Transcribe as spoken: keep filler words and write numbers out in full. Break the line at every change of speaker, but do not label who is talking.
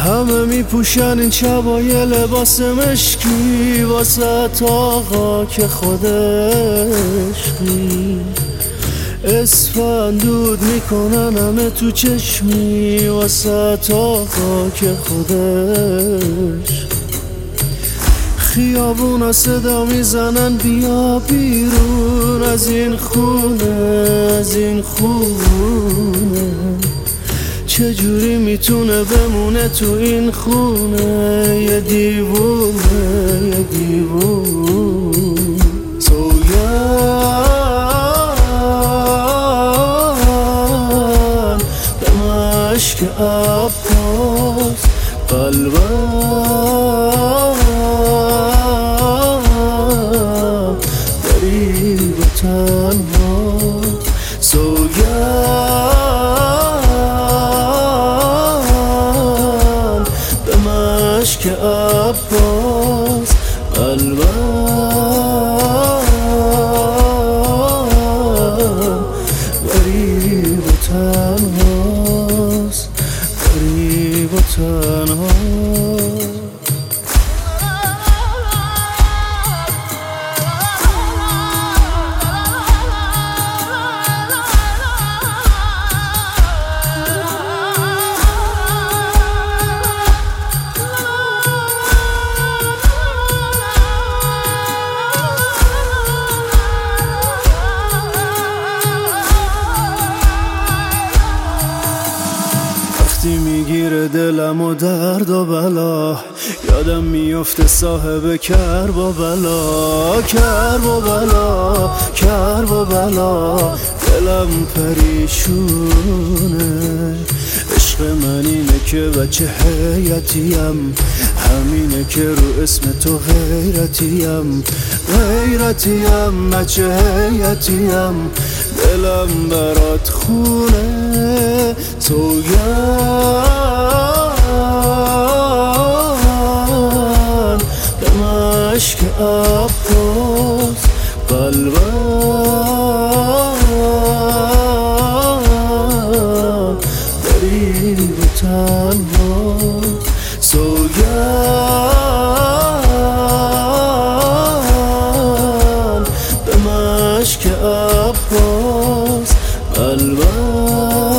همه میپوشن این شبای لباس مشکی واسه آقا که خودشی اسفندود میکنن همه تو چشمی واسه آقا که خودش خیابونا صدا میزنن بیا بیرون از این خونه از این خونه چجوری میتونه بمونه تو این خونه یه دیوونه یه دیوونه سوگن به مشک عباس قلبم غریب و تنها سوگن به مشک عباس قلبم غریب و تنهاست غریب و تنها میگیره دلم و درد و بلا یادم میفته صاحب کرب و بلا کرب و بلا کرب و بلا دلم پریشونه عشق من اینه که بچه حیاتیم همینه که رو اسم تو غیرتیم غیرتیم بچه حیاتیم دلم برات خونه سوگن به مشک عباس قلبم غریب و تنها سوگن به مشک عباس قلبم